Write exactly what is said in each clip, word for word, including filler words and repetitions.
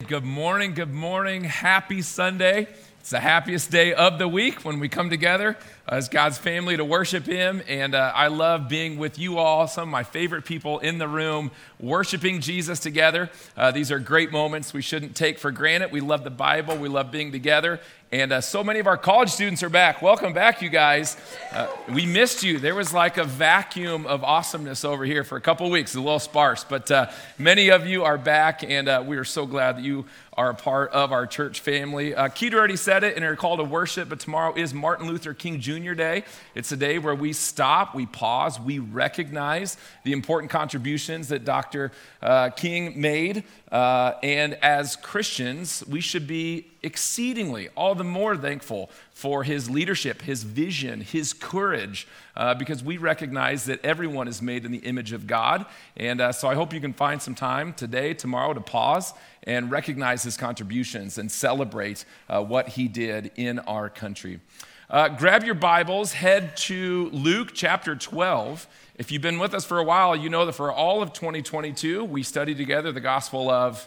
Good morning, good morning. Happy Sunday. It's the happiest day of the week when we come together as God's family to worship Him. And uh, I love being with you all, some of my favorite people in the room, worshiping Jesus together. Uh, these are great moments we shouldn't take for granted. We love the Bible. We love being together. And uh, so many of our college students are back. Welcome back, you guys. Uh, we missed you. There was like a vacuum of awesomeness over here for a couple of weeks, a little sparse. But uh, many of you are back, and uh, we are so glad that you are a part of our church family. Uh, Keita already said it in her call to worship, but tomorrow is Martin Luther King Junior Day. It's a day where we stop, we pause, we recognize the important contributions that Doctor Uh, King made. Uh, and as Christians, we should be exceedingly, all the more thankful for his leadership, his vision, his courage, uh, because we recognize that everyone is made in the image of God. And uh, so I hope you can find some time today, tomorrow, to pause and recognize his contributions and celebrate uh, what he did in our country. Uh, grab your Bibles, head to Luke chapter twelve. If you've been with us for a while, you know that for all of twenty twenty-two, we studied together the Gospel of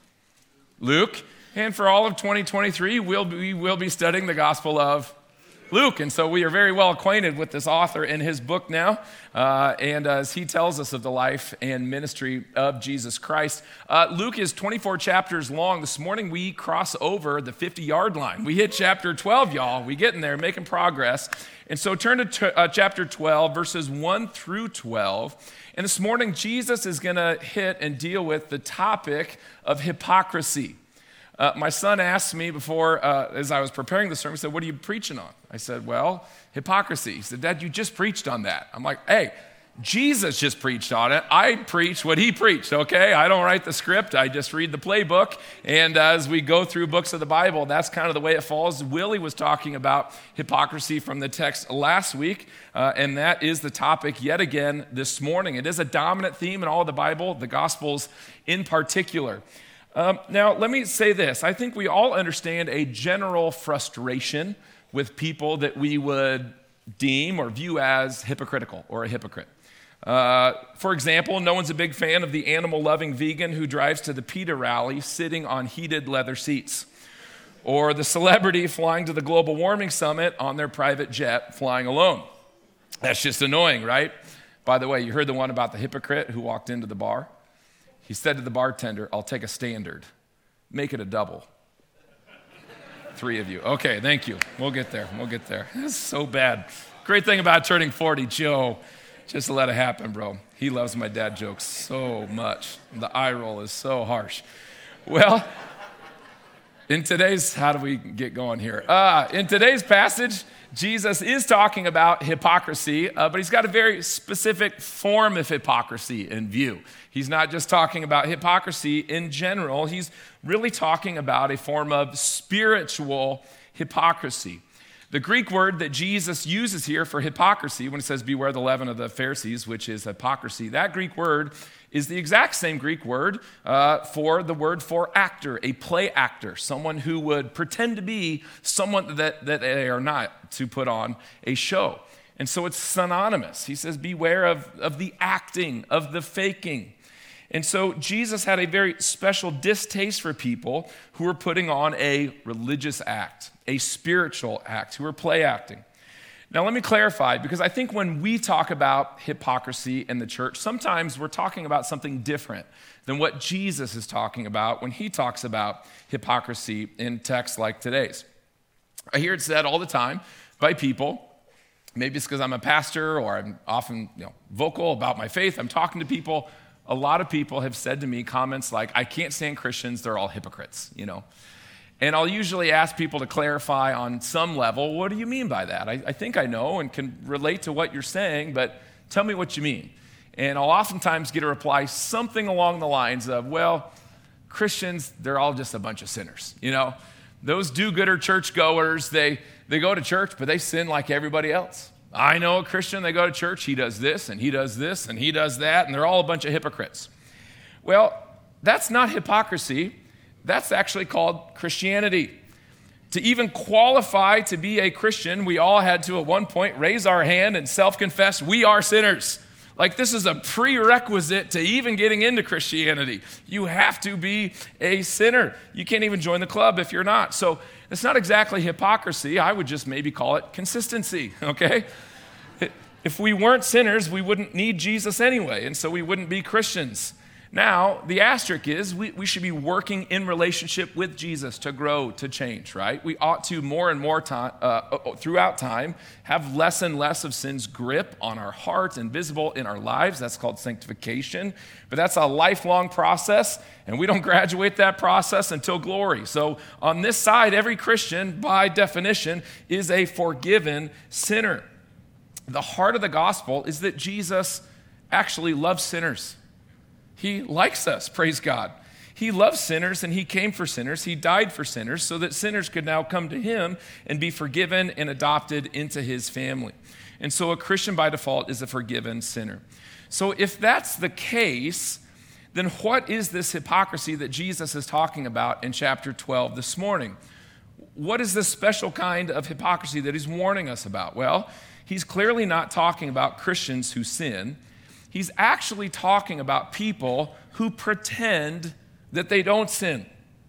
Luke. And for all of twenty twenty-three, we'll be, we'll be studying the Gospel of Luke. And so we are very well acquainted with this author and his book now. Uh, and as he tells us of the life and ministry of Jesus Christ. Uh, Luke is twenty-four chapters long. This morning we cross over the fifty-yard line. We hit chapter twelve, y'all. We get in there, making progress. And so turn to t- uh, chapter twelve, verses one through twelve. And this morning, Jesus is going to hit and deal with the topic of hypocrisy. Uh, my son asked me before, uh, as I was preparing the sermon, he said, "What are you preaching on?" I said, "Well, hypocrisy." He said, "Dad, you just preached on that." I'm like, "Hey, Jesus just preached on it. I preach what he preached, okay? I don't write the script. I just read the playbook. And uh, as we go through books of the Bible, that's kind of the way it falls." Willie was talking about hypocrisy from the text last week, uh, and that is the topic yet again this morning. It is a dominant theme in all of the Bible, the Gospels in particular. Um, now, let me say this. I think we all understand a general frustration with people that we would deem or view as hypocritical or a hypocrite. Uh, for example, no one's a big fan of the animal-loving vegan who drives to the PETA rally sitting on heated leather seats, or the celebrity flying to the global warming summit on their private jet flying alone. That's just annoying, right? By the way, you heard the one about the hypocrite who walked into the bar? He said to the bartender, "I'll take a standard. Make it a double." Three of you. Okay, thank you. We'll get there. We'll get there. This is so bad. Great thing about turning forty, Joe, just let it happen, bro. He loves my dad jokes so much. The eye roll is so harsh. Well, in today's, how do we get going here? Uh, in today's passage, Jesus is talking about hypocrisy, uh, but he's got a very specific form of hypocrisy in view. He's not just talking about hypocrisy in general. He's really talking about a form of spiritual hypocrisy. The Greek word that Jesus uses here for hypocrisy, when it says beware the leaven of the Pharisees, which is hypocrisy, that Greek word is the exact same Greek word uh, for the word for actor, a play actor, someone who would pretend to be someone that, that they are not, to put on a show. And so it's synonymous. He says beware of, of the acting, of the faking. And so Jesus had a very special distaste for people who were putting on a religious act, a spiritual act, who were play acting. Now, let me clarify, because I think when we talk about hypocrisy in the church, sometimes we're talking about something different than what Jesus is talking about when he talks about hypocrisy in texts like today's. I hear it said all the time by people. Maybe it's because I'm a pastor or I'm often you know, vocal about my faith. I'm talking to people. A lot of people have said to me comments like, "I can't stand Christians, they're all hypocrites," you know. And I'll usually ask people to clarify on some level, what do you mean by that? I, I think I know and can relate to what you're saying, but tell me what you mean. And I'll oftentimes get a reply something along the lines of, well, Christians, they're all just a bunch of sinners, you know. Those do-gooder churchgoers, they, they go to church, but they sin like everybody else. I know a Christian, they go to church, he does this, and he does this, and he does that, and they're all a bunch of hypocrites. Well, that's not hypocrisy. That's actually called Christianity. To even qualify to be a Christian, we all had to at one point raise our hand and self-confess we are sinners. Like, this is a prerequisite to even getting into Christianity. You have to be a sinner. You can't even join the club if you're not. So it's not exactly hypocrisy. I would just maybe call it consistency, okay? If we weren't sinners, we wouldn't need Jesus anyway, and so we wouldn't be Christians. Now, the asterisk is we, we should be working in relationship with Jesus to grow, to change, right? We ought to more and more time, uh, throughout time, have less and less of sin's grip on our hearts and visible in our lives. That's called sanctification. But that's a lifelong process, and we don't graduate that process until glory. So on this side, every Christian, by definition, is a forgiven sinner. The heart of the gospel is that Jesus actually loves sinners. He likes us, praise God. He loves sinners, and he came for sinners. He died for sinners so that sinners could now come to him and be forgiven and adopted into his family. And so a Christian by default is a forgiven sinner. So if that's the case, then what is this hypocrisy that Jesus is talking about in chapter twelve this morning? What is this special kind of hypocrisy that he's warning us about? Well, he's clearly not talking about Christians who sin. He's actually talking about people who pretend that they don't sin.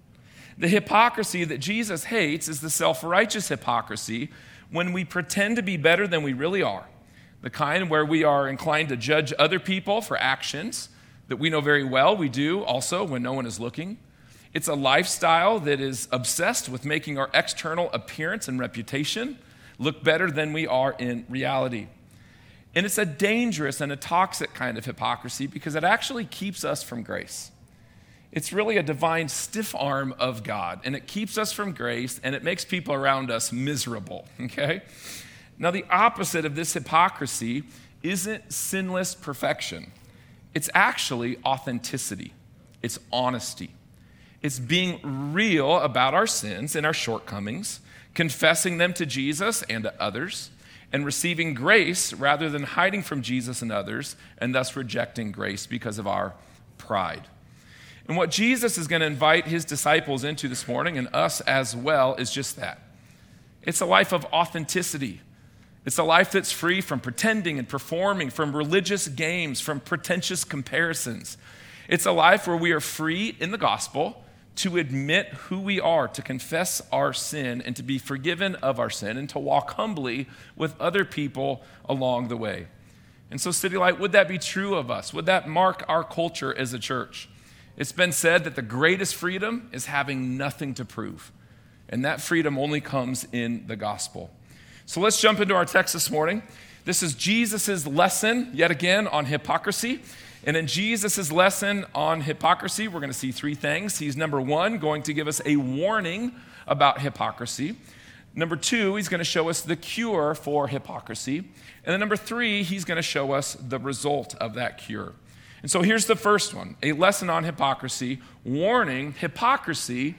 The hypocrisy that Jesus hates is the self-righteous hypocrisy when we pretend to be better than we really are, the kind where we are inclined to judge other people for actions that we know very well we do also when no one is looking. It's a lifestyle that is obsessed with making our external appearance and reputation look better than we are in reality. And it's a dangerous and a toxic kind of hypocrisy because it actually keeps us from grace. It's really a divine stiff arm of God, and it keeps us from grace, and it makes people around us miserable, okay? Now, the opposite of this hypocrisy isn't sinless perfection. It's actually authenticity. It's honesty. It's being real about our sins and our shortcomings, confessing them to Jesus and to others, and receiving grace rather than hiding from Jesus and others, and thus rejecting grace because of our pride. And what Jesus is going to invite his disciples into this morning, and us as well, is just that. It's a life of authenticity. It's a life that's free from pretending and performing, from religious games, from pretentious comparisons. It's a life where we are free in the gospel to admit who we are, to confess our sin, and to be forgiven of our sin, and to walk humbly with other people along the way. And so, City Light, would that be true of us? Would that mark our culture as a church? It's been said that the greatest freedom is having nothing to prove, and that freedom only comes in the gospel. So let's jump into our text this morning. This is Jesus' lesson, yet again, on hypocrisy. And in Jesus' lesson on hypocrisy, we're going to see three things. He's, number one, going to give us a warning about hypocrisy. Number two, he's going to show us the cure for hypocrisy. And then number three, he's going to show us the result of that cure. And so here's the first one, a lesson on hypocrisy. Warning, hypocrisy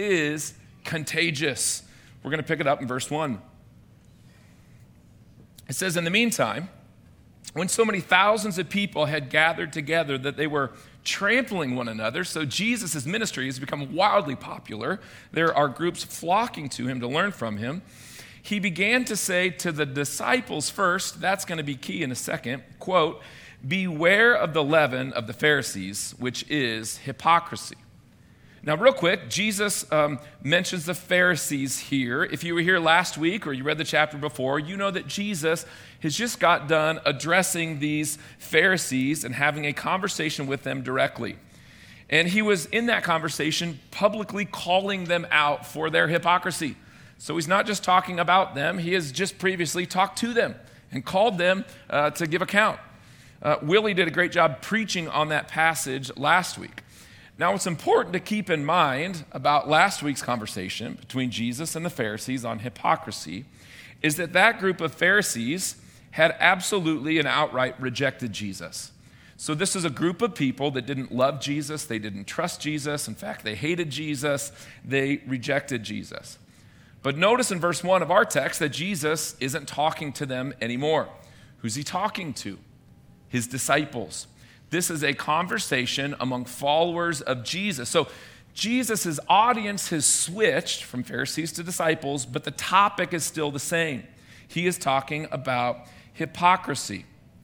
is contagious. We're going to pick it up in verse one. It says, in the meantime, when so many thousands of people had gathered together that they were trampling one another, so Jesus' ministry has become wildly popular. There are groups flocking to him to learn from him. He began to say to the disciples first, that's going to be key in a second, quote, beware of the leaven of the Pharisees, which is hypocrisy. Now, real quick, Jesus um, mentions the Pharisees here. If you were here last week or you read the chapter before, you know that Jesus has just got done addressing these Pharisees and having a conversation with them directly. And he was in that conversation publicly calling them out for their hypocrisy. So he's not just talking about them, he has just previously talked to them and called them uh, to give account. Uh, Willie did a great job preaching on that passage last week. Now, what's important to keep in mind about last week's conversation between Jesus and the Pharisees on hypocrisy is that that group of Pharisees had absolutely and outright rejected Jesus. So this is a group of people that didn't love Jesus, they didn't trust Jesus, in fact, they hated Jesus, they rejected Jesus. But notice in verse one of our text that Jesus isn't talking to them anymore. Who's he talking to? His disciples. This is a conversation among followers of Jesus. So Jesus' audience has switched from Pharisees to disciples, but the topic is still the same. He is talking about hypocrisy.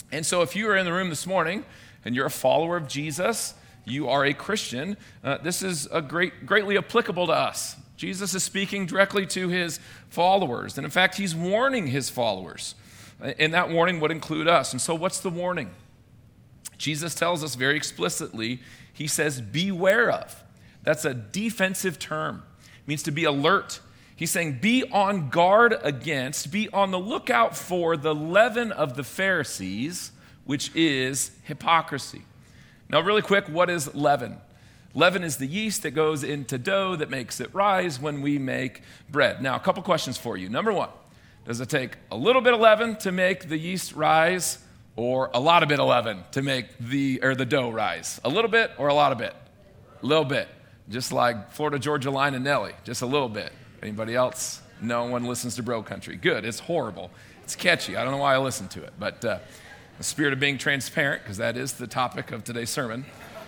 And so if you are in the room this morning and you're a follower of Jesus, you are a Christian, uh, this is a great, greatly applicable to us. Jesus is speaking directly to his followers. And in fact, he's warning his followers. And that warning would include us. And so what's the warning? Jesus tells us very explicitly, he says, beware of. That's a defensive term. It means to be alert. He's saying, be on guard against, be on the lookout for the leaven of the Pharisees, which is hypocrisy. Now, really quick, what is leaven? Leaven is the yeast that goes into dough that makes it rise when we make bread. Now, a couple questions for you. Number one, does it take a little bit of leaven to make the yeast rise, or a lot of bit of leaven to make the or the dough rise? A little bit or a lot of bit? A little bit. Just like Florida Georgia Line and Nelly, just a little bit. Anybody else? No one listens to Bro Country. Good. It's horrible. It's catchy. I don't know why I listen to it, but uh, the spirit of being transparent, because that is the topic of today's sermon.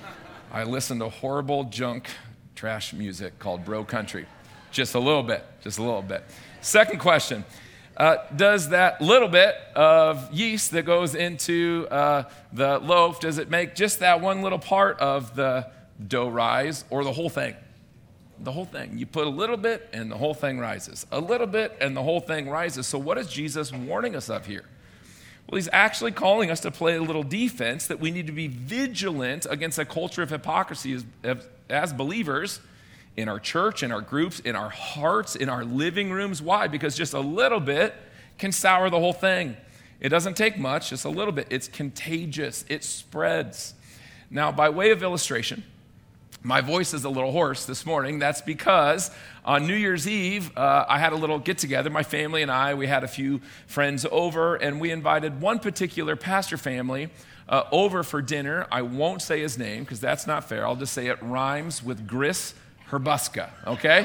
I listen to horrible junk trash music called Bro Country. Just a little bit, just a little bit. Second question, uh, does that little bit of yeast that goes into uh, the loaf, does it make just that one little part of the dough rise, or the whole thing? The whole thing. You put a little bit and the whole thing rises. A little bit and the whole thing rises. So what is Jesus warning us of here? Well, he's actually calling us to play a little defense, that we need to be vigilant against a culture of hypocrisy as, as believers in our church, in our groups, in our hearts, in our living rooms. Why? Because just a little bit can sour the whole thing. It doesn't take much, just a little bit. It's contagious. It spreads. Now, by way of illustration, my voice is a little hoarse this morning. That's because on New Year's Eve, uh, I had a little get-together. My family and I, we had a few friends over, and we invited one particular pastor family uh, over for dinner. I won't say his name because that's not fair. I'll just say it rhymes with Gris Herbuska, okay?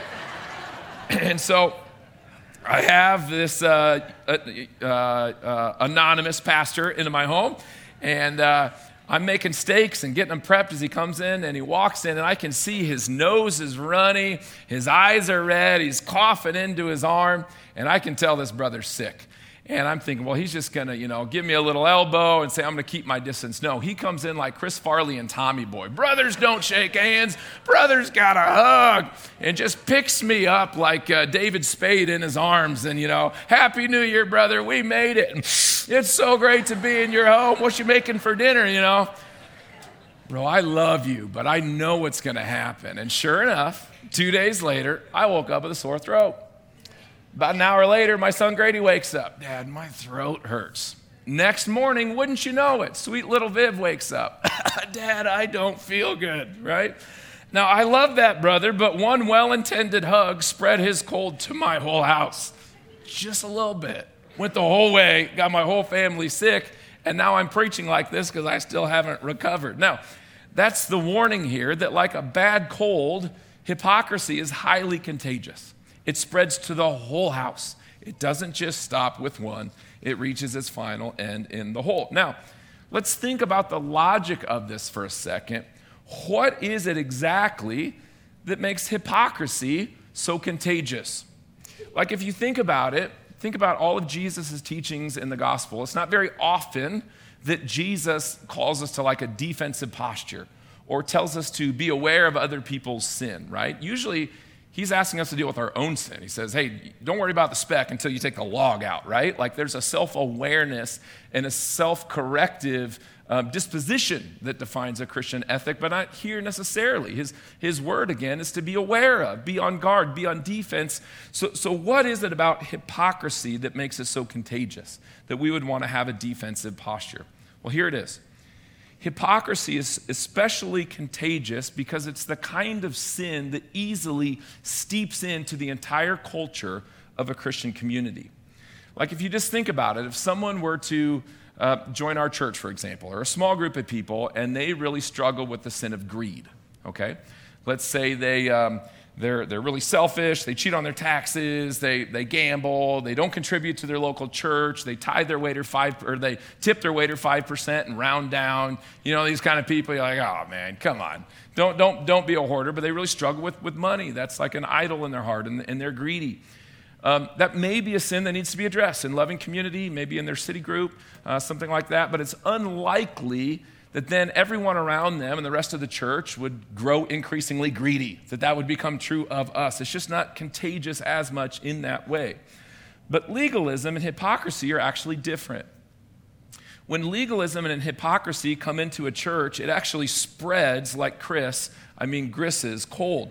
And so I have this uh, uh, uh, uh, anonymous pastor into my home, and uh, I'm making steaks and getting them prepped as he comes in, and he walks in, and I can see his nose is runny, his eyes are red, he's coughing into his arm, and I can tell this brother's sick. And I'm thinking, well, he's just going to, you know, give me a little elbow and say, I'm going to keep my distance. No, he comes in like Chris Farley and Tommy Boy. Brothers don't shake hands. Brothers got a hug. And just picks me up like uh, David Spade in his arms. And, you know, Happy New Year, brother. We made it. It's so great to be in your home. What you making for dinner, you know? Bro, I love you, but I know what's going to happen. And sure enough, two days later, I woke up with a sore throat. About an hour later, my son Grady wakes up. Dad, my throat hurts. Next morning, wouldn't you know it, sweet little Viv wakes up. Dad, I don't feel good, right? Now, I love that brother, but one well-intended hug spread his cold to my whole house. Just a little bit. Went the whole way, got my whole family sick, and now I'm preaching like this because I still haven't recovered. Now, that's the warning here that like a bad cold, hypocrisy is highly contagious. It spreads to the whole house. It doesn't just stop with one. It reaches its final end in the whole. Now, let's think about the logic of this for a second. What is it exactly that makes hypocrisy so contagious? Like if you think about it, think about all of Jesus' teachings in the gospel. It's not very often that Jesus calls us to like a defensive posture or tells us to be aware of other people's sin, right? Usually, he's asking us to deal with our own sin. He says, hey, don't worry about the speck until you take the log out, right? Like there's a self-awareness and a self-corrective um, disposition that defines a Christian ethic, but not here necessarily. His, his word, again, is to be aware of, be on guard, be on defense. So, so what is it about hypocrisy that makes it so contagious, that we would want to have a defensive posture? Well, here it is. Hypocrisy is especially contagious because it's the kind of sin that easily steeps into the entire culture of a Christian community. Like if you just think about it, if someone were to uh, join our church, for example, or a small group of people, and they really struggle with the sin of greed, okay? Let's say they, um, they're, they're really selfish, they cheat on their taxes, they, they gamble, they don't contribute to their local church, they tithe their waiter five, or they tip their waiter five percent and round down. You know, these kind of people, you're like, oh man, come on. Don't, don't, don't be a hoarder, but they really struggle with, with money. That's like an idol in their heart, and, and they're greedy. Um, that may be a sin that needs to be addressed in loving community, maybe in their city group, uh, something like that, but it's unlikely that then everyone around them and the rest of the church would grow increasingly greedy, that that would become true of us. It's just not contagious as much in that way. But legalism and hypocrisy are actually different. When legalism and hypocrisy come into a church, it actually spreads like Chris, I mean Gris's, cold.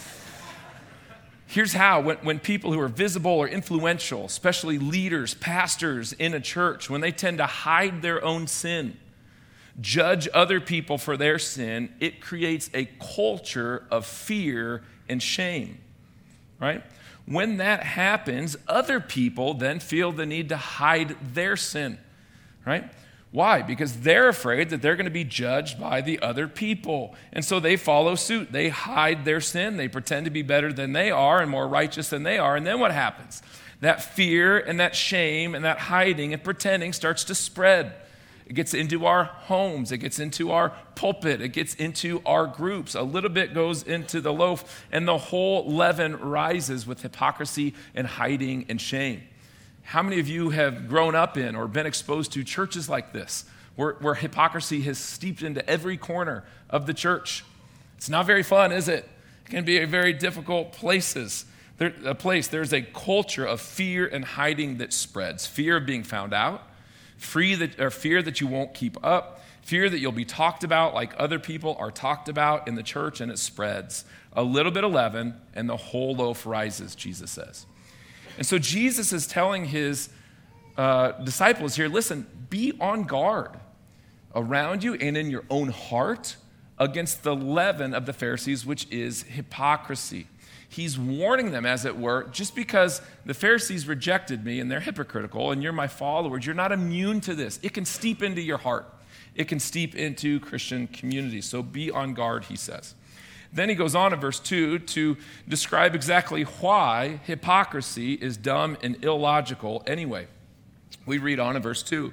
Here's how. When, when people who are visible or influential, especially leaders, pastors in a church, when they tend to hide their own sin, judge other people for their sin, it creates a culture of fear and shame, right? When that happens, other people then feel the need to hide their sin, right? Why? Because they're afraid that they're going to be judged by the other people. And so they follow suit. They hide their sin. They pretend to be better than they are and more righteous than they are. And then what happens? That fear and that shame and that hiding and pretending starts to spread. It gets into our homes. It gets into our pulpit. It gets into our groups. A little bit goes into the loaf, and the whole leaven rises with hypocrisy and hiding and shame. How many of you have grown up in or been exposed to churches like this, where, where hypocrisy has seeped into every corner of the church? It's not very fun, is it? It can be a very difficult places. There, a place. There's a culture of fear and hiding that spreads. Fear of being found out, free that, or fear that you won't keep up, fear that you'll be talked about like other people are talked about in the church, and it spreads. A little bit of leaven, and the whole loaf rises, Jesus says. And so Jesus is telling his uh, disciples here, listen, be on guard around you and in your own heart against the leaven of the Pharisees, which is hypocrisy. He's warning them, as it were, just because the Pharisees rejected me and they're hypocritical and you're my followers, you're not immune to this. It can steep into your heart. It can steep into Christian communities. So be on guard, he says. Then he goes on in verse two to describe exactly why hypocrisy is dumb and illogical anyway. We read on in verse two.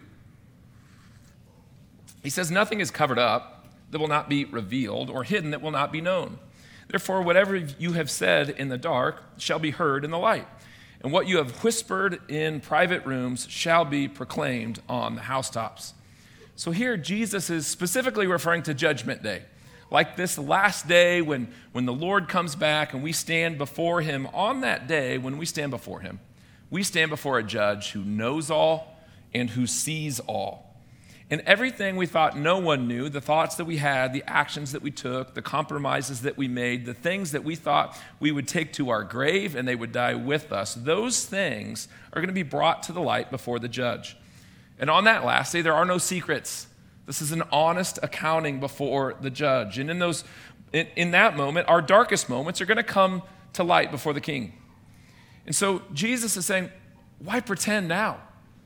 He says, nothing is covered up that will not be revealed, or hidden that will not be known. Therefore, whatever you have said in the dark shall be heard in the light, and what you have whispered in private rooms shall be proclaimed on the housetops. So here Jesus is specifically referring to Judgment Day. Like this last day when, when the Lord comes back and we stand before him. On that day, when we stand before him, we stand before a judge who knows all and who sees all. And everything we thought no one knew, the thoughts that we had, the actions that we took, the compromises that we made, the things that we thought we would take to our grave and they would die with us, those things are going to be brought to the light before the judge. And on that last day, there are no secrets. This is an honest accounting before the judge. And in those, in, in that moment, our darkest moments are going to come to light before the king. And so Jesus is saying, why pretend now?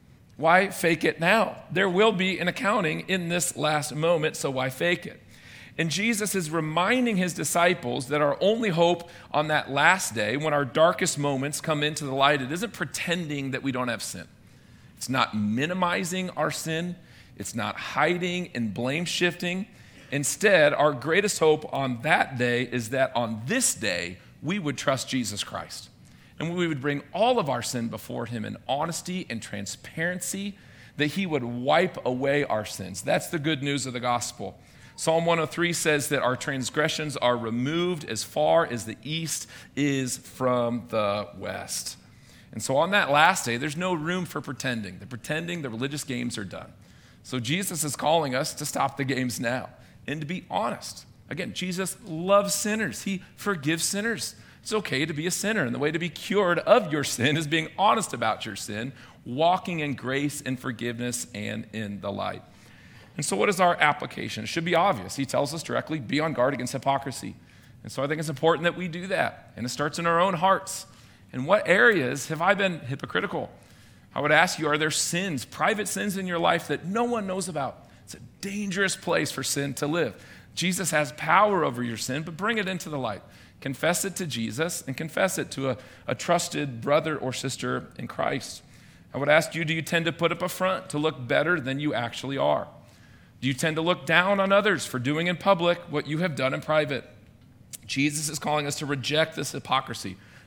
Why fake it now? There will be an accounting in this last moment, so why fake it? And Jesus is reminding his disciples that our only hope on that last day, when our darkest moments come into the light, it isn't pretending that we don't have sin. It's not minimizing our sin. It's not hiding and blame shifting. Instead, our greatest hope on that day is that on this day, we would trust Jesus Christ. And we would bring all of our sin before him in honesty and transparency, that he would wipe away our sins. That's the good news of the gospel. Psalm one oh three says that our transgressions are removed as far as the east is from the west. And so on that last day, there's no room for pretending. The pretending, the religious games are done. So Jesus is calling us to stop the games now and to be honest. Again, Jesus loves sinners. He forgives sinners. It's okay to be a sinner, and the way to be cured of your sin is being honest about your sin, walking in grace and forgiveness and in the light. And so what is our application? It should be obvious. He tells us directly, be on guard against hypocrisy. And so I think it's important that we do that, and it starts in our own hearts. In what areas have I been hypocritical? I would ask you, are there sins, private sins in your life that no one knows about? It's a dangerous place for sin to live. Jesus has power over your sin, but bring it into the light. Confess it to Jesus and confess it to a, a trusted brother or sister in Christ. I would ask you, do you tend to put up a front to look better than you actually are? Do you tend to look down on others for doing in public what you have done in private? Jesus is calling us to reject this hypocrisy.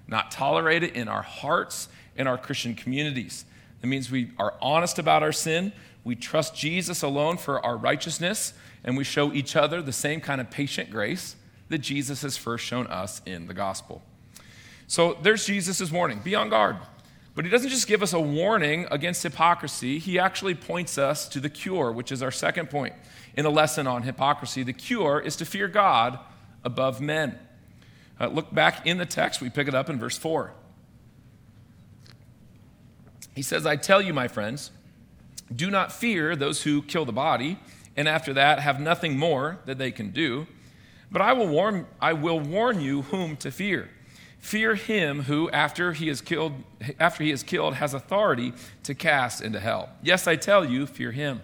not tolerate it in our hearts, in our Christian communities. That means we are honest about our sin, we trust Jesus alone for our righteousness, and we show each other the same kind of patient grace that Jesus has first shown us in the gospel. So there's Jesus this morning. Be on guard. But he doesn't just give us a warning against hypocrisy. He actually points us to the cure, which is our second point in a lesson on hypocrisy. The cure is to fear God above men. Uh, look back in the text. We pick it up in verse four. He says, I tell you, my friends, do not fear those who kill the body, and after that have nothing more that they can do. But I will warn, I will warn you whom to fear. Fear him who, after he is killed, after he is killed, has authority to cast into hell. Yes, I tell you, fear him.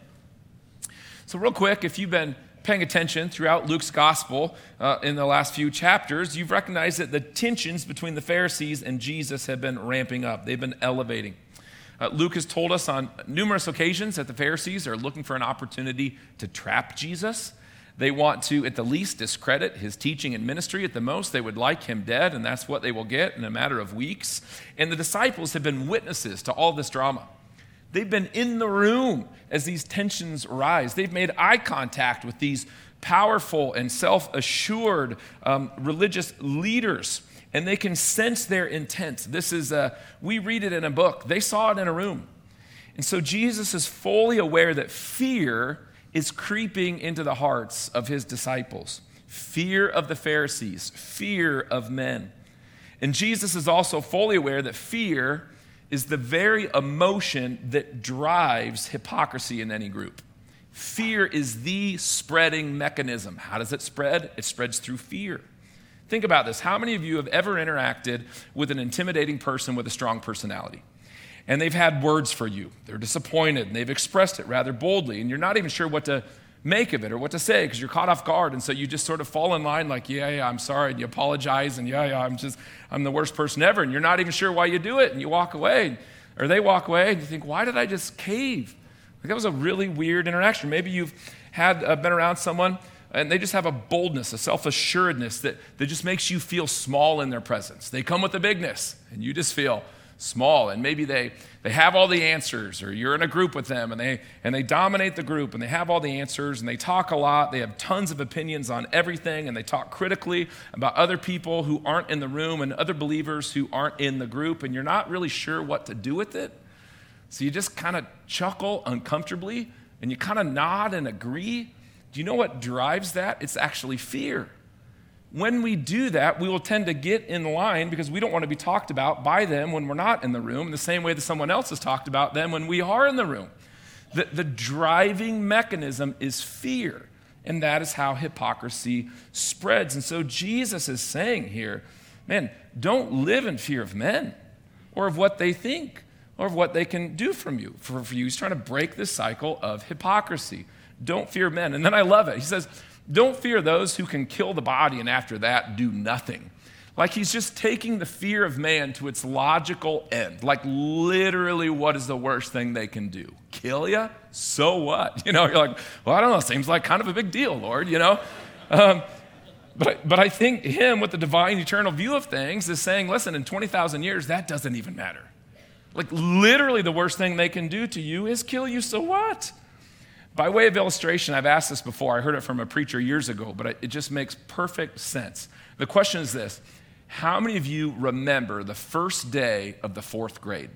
So real quick, if you've been paying attention throughout Luke's gospel uh, in the last few chapters, you've recognized that the tensions between the Pharisees and Jesus have been ramping up. They've been elevating. Uh, Luke has told us on numerous occasions that the Pharisees are looking for an opportunity to trap Jesus. They want to, at the least, discredit his teaching and ministry. At the most, they would like him dead, and that's what they will get in a matter of weeks. And the disciples have been witnesses to all this drama. They've been in the room as these tensions rise. They've made eye contact with these powerful and self-assured um, religious leaders, and they can sense their intent. This is, a, we read it in a book. They saw it in a room. And so Jesus is fully aware that fear is creeping into the hearts of his disciples. Fear of the Pharisees, fear of men. And Jesus is also fully aware that fear is the very emotion that drives hypocrisy in any group. Fear is the spreading mechanism. How does it spread? It spreads through fear. Think about this. How many of you have ever interacted with an intimidating person with a strong personality? And they've had words for you. They're disappointed, and they've expressed it rather boldly, and you're not even sure what to make of it or what to say because you're caught off guard, and so you just sort of fall in line like, yeah, yeah, I'm sorry, and you apologize, and yeah, yeah, I'm just, I'm the worst person ever, and you're not even sure why you do it, and you walk away, or they walk away, and you think, why did I just cave? Like, that was a really weird interaction. Maybe you've had uh, been around someone, and they just have a boldness, a self-assuredness that, that just makes you feel small in their presence. They come with a bigness, and you just feel small, and maybe they they have all the answers, or you're in a group with them, and they and they dominate the group, and they have all the answers, and they talk a lot, they have tons of opinions on everything, and they talk critically about other people who aren't in the room and other believers who aren't in the group, and you're not really sure what to do with it. So you just kind of chuckle uncomfortably, and you kind of nod and agree. Do you know what drives that? It's actually fear. When we do that, we will tend to get in line because we don't want to be talked about by them when we're not in the room, in the same way that someone else has talked about them when we are in the room. The, the driving mechanism is fear, and that is how hypocrisy spreads. And so Jesus is saying here, man, don't live in fear of men or of what they think or of what they can do from you. For, for you, he's trying to break this cycle of hypocrisy. Don't fear men. And then I love it. He says, don't fear those who can kill the body and after that do nothing. Like he's just taking the fear of man to its logical end. Like literally, what is the worst thing they can do? Kill you? So what? You know, you're like, well, I don't know. Seems like kind of a big deal, Lord, you know? Um, but, but I think him with the divine eternal view of things is saying, listen, in twenty thousand years, that doesn't even matter. Like literally the worst thing they can do to you is kill you, so what? By way of illustration, I've asked this before. I heard it from a preacher years ago, but it just makes perfect sense. The question is this: how many of you remember the first day of the fourth grade?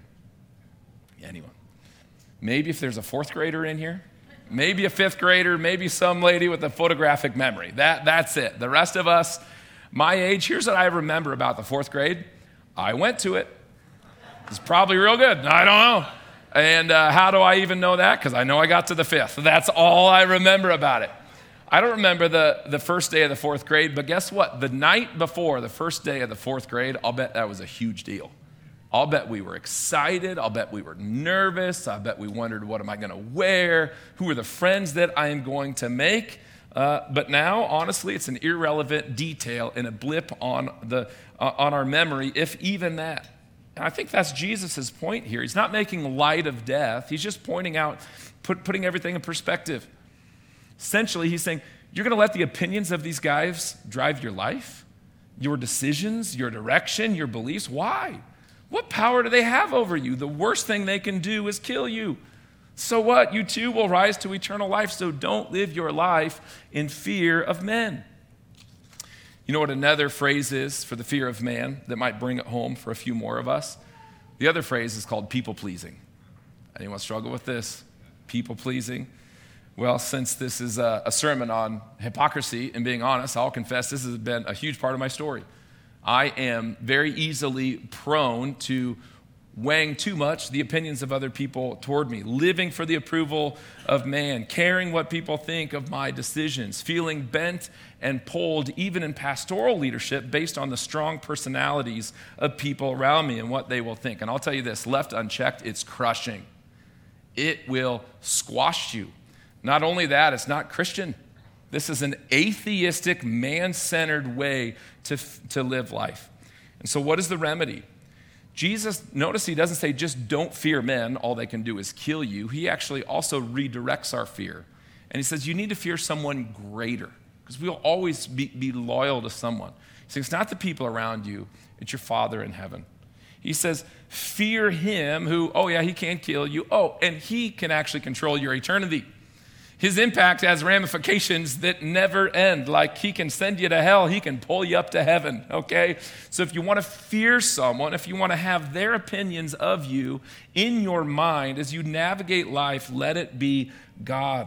Anyone? Maybe if there's a fourth grader in here, maybe a fifth grader, maybe some lady with a photographic memory. That, that's it. The rest of us, my age, here's what I remember about the fourth grade. I went to it. It's probably real good. I don't know. And uh, how do I even know that? Because I know I got to the fifth. That's all I remember about it. I don't remember the, the first day of the fourth grade, but guess what? The night before the first day of the fourth grade, I'll bet that was a huge deal. I'll bet we were excited. I'll bet we were nervous. I bet we wondered, what am I going to wear? Who are the friends that I am going to make? Uh, but now, honestly, it's an irrelevant detail and a blip on, the, uh, on our memory, if even that. And I think that's Jesus' point here. He's not making light of death. He's just pointing out, put, putting everything in perspective. Essentially, he's saying, you're going to let the opinions of these guys drive your life? your decisions, your direction, your beliefs. Why? What power do they have over you? The worst thing they can do is kill you. So what? You too will rise to eternal life, so don't live your life in fear of men. You know what another phrase is for the fear of man that might bring it home for a few more of us? The other phrase is called people-pleasing. Anyone struggle with this? People-pleasing? Well, since this is a, a sermon on hypocrisy and being honest, I'll confess this has been a huge part of my story. I am very easily prone to weighing too much the opinions of other people toward me, living for the approval of man, caring what people think of my decisions, feeling bent and pulled even in pastoral leadership based on the strong personalities of people around me and what they will think. And I'll tell you this, left unchecked, it's crushing. It will squash you. Not only that, it's not Christian. This is an atheistic, man-centered way to, to live life. And so what is the remedy? Jesus, notice he doesn't say just don't fear men, all they can do is kill you. He actually also redirects our fear. And he says you need to fear someone greater because we'll always be, be loyal to someone. He says it's not the people around you, it's your Father in heaven. He says fear him who, oh yeah, he can't kill you. Oh, and he can actually control your eternity. His impact has ramifications that never end. Like he can send you to hell, he can pull you up to heaven, okay? So if you want to fear someone, if you want to have their opinions of you in your mind as you navigate life, let it be God.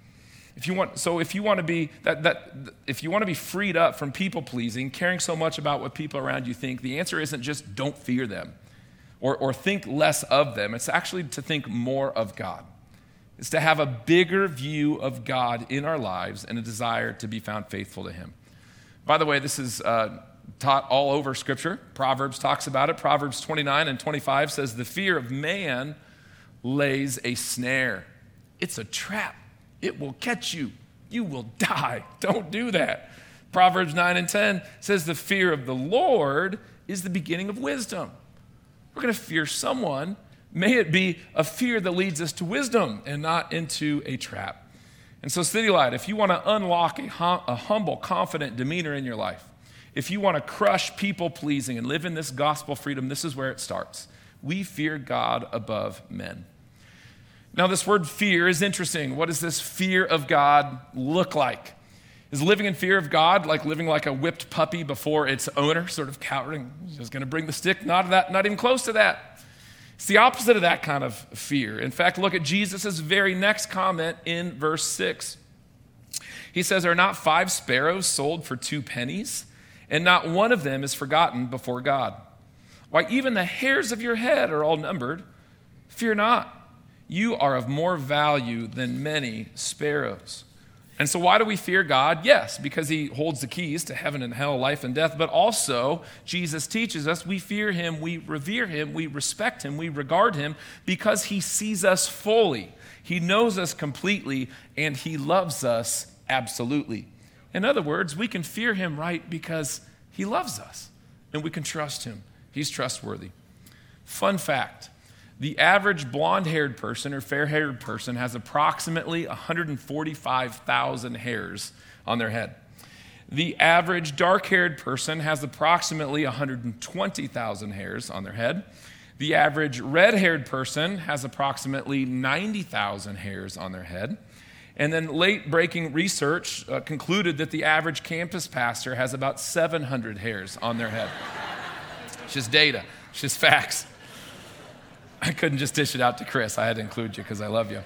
If you want, so if you want to be that that if you want to be freed up from people pleasing, caring so much about what people around you think, the answer isn't just don't fear them or, or think less of them. It's actually to think more of God. It's to have a bigger view of God in our lives and a desire to be found faithful to him. By the way, this is uh, taught all over Scripture. Proverbs talks about it. Proverbs twenty-nine and twenty-five says, the fear of man lays a snare. It's a trap. It will catch you. You will die. Don't do that. Proverbs nine and ten says, the fear of the Lord is the beginning of wisdom. We're going to fear someone. May it be a fear that leads us to wisdom and not into a trap. And so, City Light, if you want to unlock a, hum- a humble, confident demeanor in your life, if you want to crush people-pleasing and live in this gospel freedom, this is where it starts. We fear God above men. Now, this word fear is interesting. What does this fear of God look like? Is living in fear of God like living like a whipped puppy before its owner, sort of cowering, just going to bring the stick? Not that, not even close to that. It's the opposite of that kind of fear. In fact, look at Jesus' very next comment in verse six. He says, are not five sparrows sold for two pennies? And not one of them is forgotten before God. Why, even the hairs of your head are all numbered. Fear not. You are of more value than many sparrows. And so why do we fear God? Yes, because he holds the keys to heaven and hell, life and death. But also, Jesus teaches us we fear him, we revere him, we respect him, we regard him because he sees us fully. He knows us completely, and he loves us absolutely. In other words, we can fear him, right, because he loves us, and we can trust him. He's trustworthy. Fun fact. The average blonde-haired person or fair-haired person has approximately one hundred forty-five thousand hairs on their head. The average dark-haired person has approximately one hundred twenty thousand hairs on their head. The average red-haired person has approximately ninety thousand hairs on their head. And then late-breaking research uh, concluded that the average campus pastor has about seven hundred hairs on their head. It's just data. It's just facts. I couldn't just dish it out to Chris. I had to include you because I love you.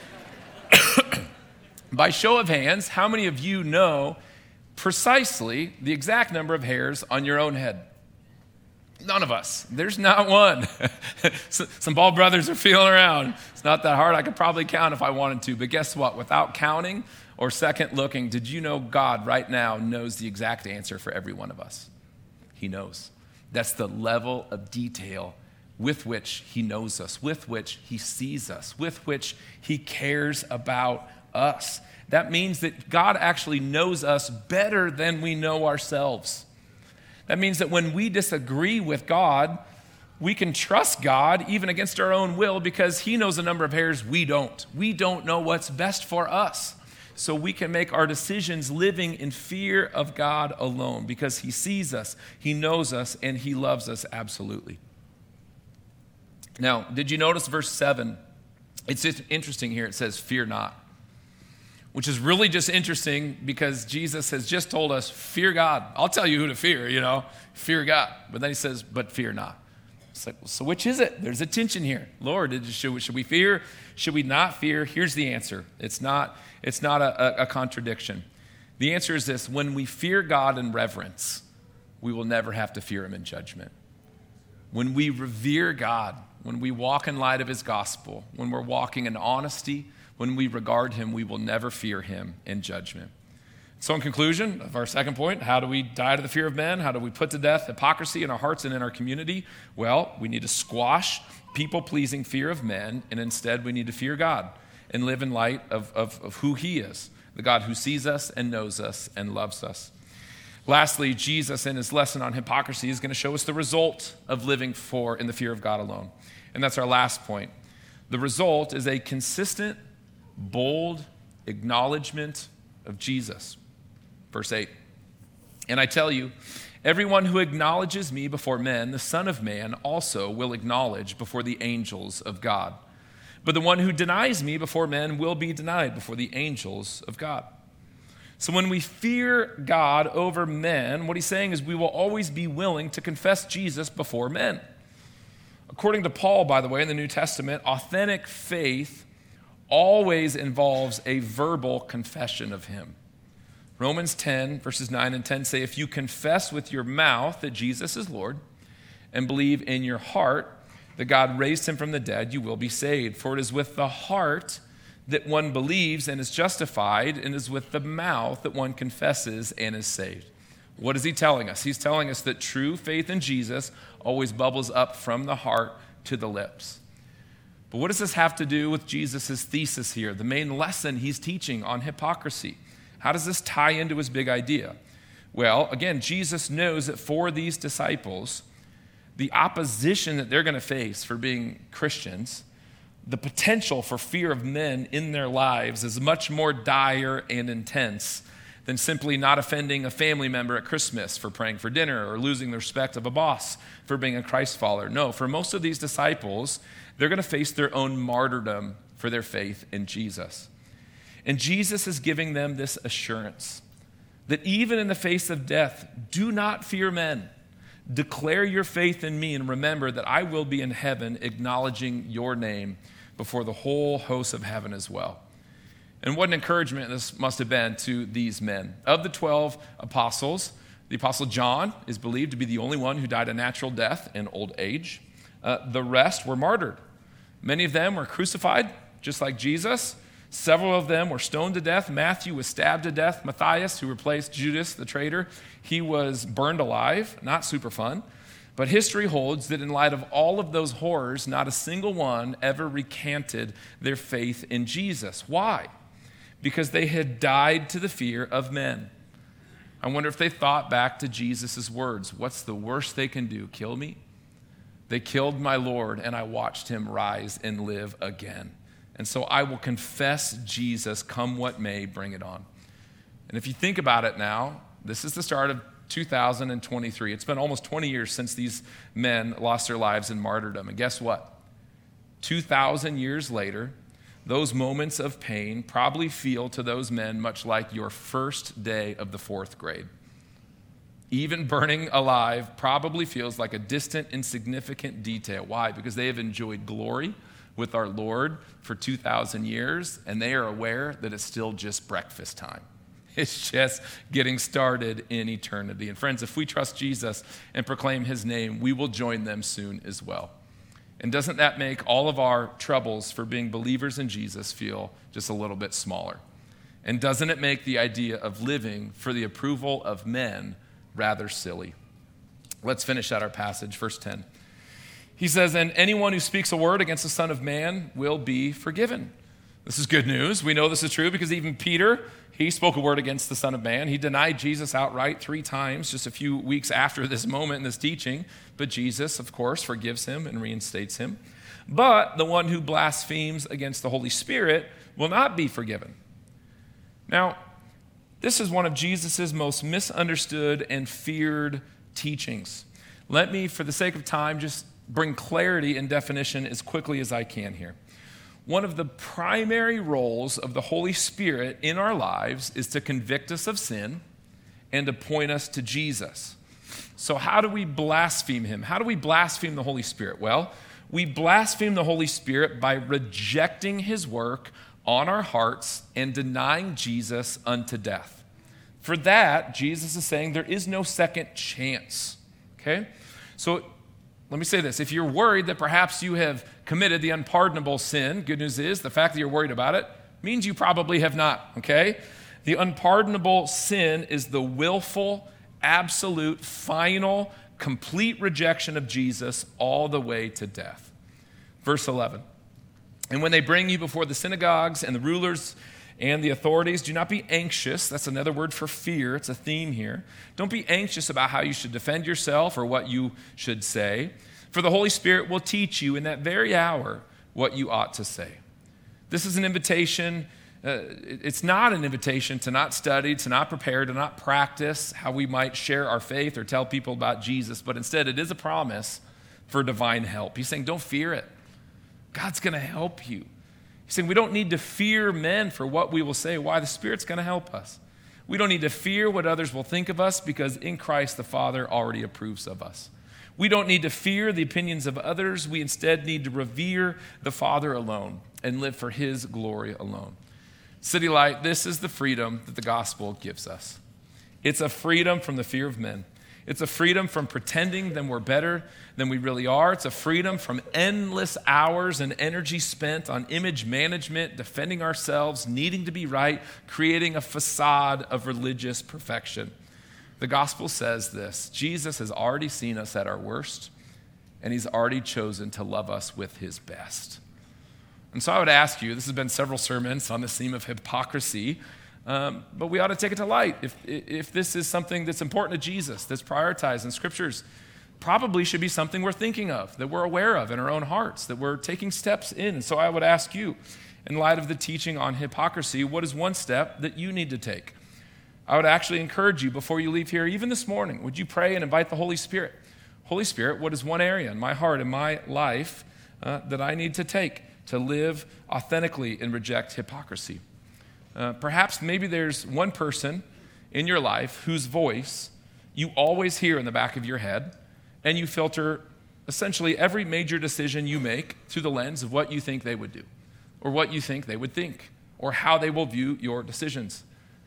By show of hands, how many of you know precisely the exact number of hairs on your own head? None of us. There's not one. Some bald brothers are feeling around. It's not that hard. I could probably count if I wanted to. But guess what? Without counting or second looking, did you know God right now knows the exact answer for every one of us? He knows. That's the level of detail with which he knows us, with which he sees us, with which he cares about us. That means that God actually knows us better than we know ourselves. That means that when we disagree with God, we can trust God even against our own will because he knows the number of hairs we don't. We don't know what's best for us. so we can make our decisions living in fear of God alone, because he sees us, he knows us, and he loves us absolutely. Now, did you notice verse seven? It's just interesting here. It says, fear not, which is really just interesting because Jesus has just told us, fear God. I'll tell you who to fear, you know, fear God. But then he says, but fear not. It's like, so which is it? There's a tension here. Lord, should, should we fear? Should we not fear? Here's the answer. It's not, it's not a, a, a contradiction. The answer is this: when we fear God in reverence, we will never have to fear him in judgment. When we revere God, when we walk in light of his gospel, when we're walking in honesty, when we regard him, we will never fear him in judgment. So in conclusion of our second point, how do we die to the fear of men? How do we put to death hypocrisy in our hearts and in our community? Well, we need to squash people-pleasing fear of men, and instead we need to fear God and live in light of, of, of who he is, the God who sees us and knows us and loves us. Lastly, Jesus in his lesson on hypocrisy is going to show us the result of living for in the fear of God alone. And that's our last point. The result is a consistent, bold acknowledgement of Jesus. Verse eight, and I tell you, everyone who acknowledges me before men, the Son of Man also will acknowledge before the angels of God. But the one who denies me before men will be denied before the angels of God. So when we fear God over men, what he's saying is we will always be willing to confess Jesus before men. According to Paul, by the way, in the New Testament, authentic faith always involves a verbal confession of him. Romans ten, verses nine and ten say, if you confess with your mouth that Jesus is Lord and believe in your heart that God raised him from the dead, you will be saved. For it is with the heart that one believes and is justified, and is with the mouth that one confesses and is saved. What is he telling us? He's telling us that true faith in Jesus always bubbles up from the heart to the lips. But what does this have to do with Jesus' thesis here, the main lesson he's teaching on hypocrisy? How does this tie into his big idea? Well, again, Jesus knows that for these disciples, the opposition that they're going to face for being Christians, the potential for fear of men in their lives is much more dire and intense than simply not offending a family member at Christmas for praying for dinner or losing the respect of a boss for being a Christ follower. No, for most of these disciples, they're going to face their own martyrdom for their faith in Jesus. And Jesus is giving them this assurance that even in the face of death, do not fear men. Declare your faith in me and remember that I will be in heaven acknowledging your name before the whole host of heaven as well. And what an encouragement this must have been to these men. Of the twelve apostles, the apostle John is believed to be the only one who died a natural death in old age. Uh, the rest were martyred. Many of them were crucified, just like Jesus. Several of them were stoned to death. Matthew was stabbed to death. Matthias, who replaced Judas, the traitor, he was burned alive. Not super fun. But history holds that in light of all of those horrors, not a single one ever recanted their faith in Jesus. Why? Because they had died to the fear of men. I wonder if they thought back to Jesus' words. What's the worst they can do? Kill me? They killed my Lord, and I watched him rise and live again. And so I will confess Jesus, come what may, bring it on. And if you think about it now, this is the start of two thousand twenty-three. It's been almost twenty years since these men lost their lives in martyrdom. And guess what? two thousand years later, those moments of pain probably feel to those men much like your first day of the fourth grade. Even burning alive probably feels like a distant, insignificant detail. Why? Because they have enjoyed glory with our Lord for two thousand years, and they are aware that it's still just breakfast time. It's just getting started in eternity. And friends, if we trust Jesus and proclaim his name, we will join them soon as well. And doesn't that make all of our troubles for being believers in Jesus feel just a little bit smaller? And doesn't it make the idea of living for the approval of men rather silly? Let's finish out our passage, verse ten. He says, and anyone who speaks a word against the Son of Man will be forgiven. This is good news. We know this is true because even Peter, he spoke a word against the Son of Man. He denied Jesus outright three times just a few weeks after this moment in this teaching. But Jesus, of course, forgives him and reinstates him. But the one who blasphemes against the Holy Spirit will not be forgiven. Now, this is one of Jesus' most misunderstood and feared teachings. Let me, for the sake of time, just bring clarity and definition as quickly as I can here. One of the primary roles of the Holy Spirit in our lives is to convict us of sin and to point us to Jesus. So how do we blaspheme him? How do we blaspheme the Holy Spirit? Well, we blaspheme the Holy Spirit by rejecting his work on our hearts and denying Jesus unto death. For that, Jesus is saying there is no second chance, okay? So let me say this. If you're worried that perhaps you have committed the unpardonable sin, good news is the fact that you're worried about it means you probably have not, okay? The unpardonable sin is the willful, absolute, final, complete rejection of Jesus all the way to death. Verse eleven, and when they bring you before the synagogues and the rulers and the authorities, do not be anxious. That's another word for fear. It's a theme here. Don't be anxious about how you should defend yourself or what you should say, for the Holy Spirit will teach you in that very hour what you ought to say. This is an invitation. Uh, it's not an invitation to not study, to not prepare, to not practice how we might share our faith or tell people about Jesus, but instead it is a promise for divine help. He's saying, don't fear it. God's going to help you. He's saying we don't need to fear men for what we will say. Why? The Spirit's going to help us. We don't need to fear what others will think of us because in Christ the Father already approves of us. We don't need to fear the opinions of others. We instead need to revere the Father alone and live for his glory alone. City Light, this is the freedom that the gospel gives us. It's a freedom from the fear of men. It's a freedom from pretending that we're better than we really are. It's a freedom from endless hours and energy spent on image management, defending ourselves, needing to be right, creating a facade of religious perfection. The gospel says this: Jesus has already seen us at our worst, and he's already chosen to love us with his best. And so I would ask you, this has been several sermons on the theme of hypocrisy, Um, but we ought to take it to light. If, if this is something that's important to Jesus, that's prioritized in scriptures, probably should be something we're thinking of, that we're aware of in our own hearts, that we're taking steps in. And so I would ask you, in light of the teaching on hypocrisy, what is one step that you need to take? I would actually encourage you before you leave here, even this morning, would you pray and invite the Holy Spirit? Holy Spirit, what is one area in my heart, in my life, uh, that I need to take to live authentically and reject hypocrisy? Uh, perhaps maybe there's one person in your life whose voice you always hear in the back of your head, and you filter essentially every major decision you make through the lens of what you think they would do, or what you think they would think, or how they will view your decisions.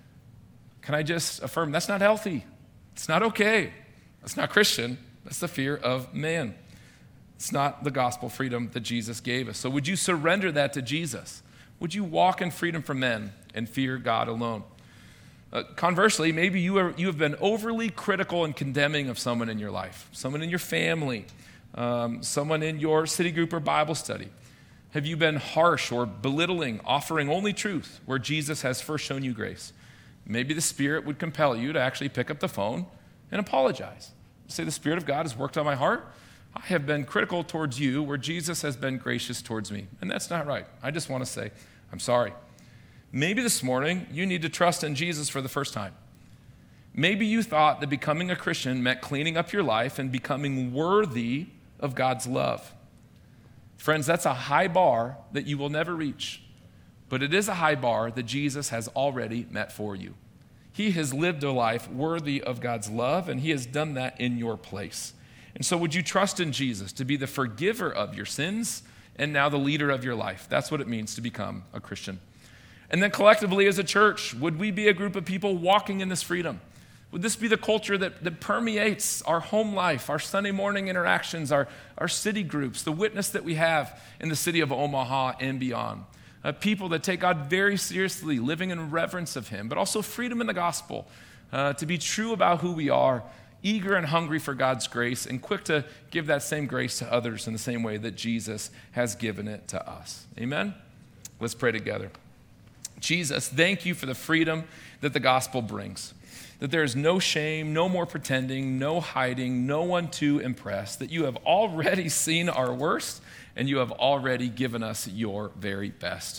Can I just affirm that's not healthy? It's not okay. That's not Christian. That's the fear of man. It's not the gospel freedom that Jesus gave us. So would you surrender that to Jesus? Would you walk in freedom from men and fear God alone? Uh, conversely, maybe you, are, you have been overly critical and condemning of someone in your life, someone in your family, um, someone in your city group or Bible study. Have you been harsh or belittling, offering only truth where Jesus has first shown you grace? Maybe the Spirit would compel you to actually pick up the phone and apologize. Say, the Spirit of God has worked on my heart. I have been critical towards you where Jesus has been gracious towards me. And that's not right. I just want to say, I'm sorry. Maybe this morning you need to trust in Jesus for the first time. Maybe you thought that becoming a Christian meant cleaning up your life and becoming worthy of God's love. Friends, that's a high bar that you will never reach. But it is a high bar that Jesus has already met for you. He has lived a life worthy of God's love, and he has done that in your place. And so would you trust in Jesus to be the forgiver of your sins and now the leader of your life? That's what it means to become a Christian. And then collectively as a church, would we be a group of people walking in this freedom? Would this be the culture that, that permeates our home life, our Sunday morning interactions, our, our city groups, the witness that we have in the city of Omaha and beyond? Uh, people that take God very seriously, living in reverence of him, but also freedom in the gospel, uh, to be true about who we are, eager and hungry for God's grace, and quick to give that same grace to others in the same way that Jesus has given it to us. Amen? Let's pray together. Jesus, thank you for the freedom that the gospel brings, that there is no shame, no more pretending, no hiding, no one to impress, that you have already seen our worst, and you have already given us your very best.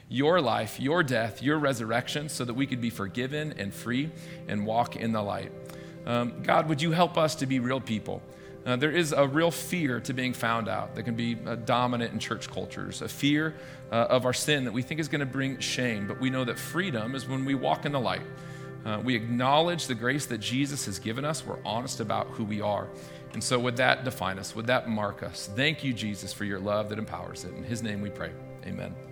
your life, your death, your resurrection, so that we could be forgiven and free and walk in the light. Um, God, would you help us to be real people? Uh, there is a real fear to being found out that can be uh, dominant in church cultures, a fear uh, of our sin that we think is going to bring shame, but we know that freedom is when we walk in the light. Uh, we acknowledge the grace that Jesus has given us. We're honest about who we are. And so would that define us? Would that mark us? Thank you, Jesus, for your love that empowers it. In his name we pray. Amen.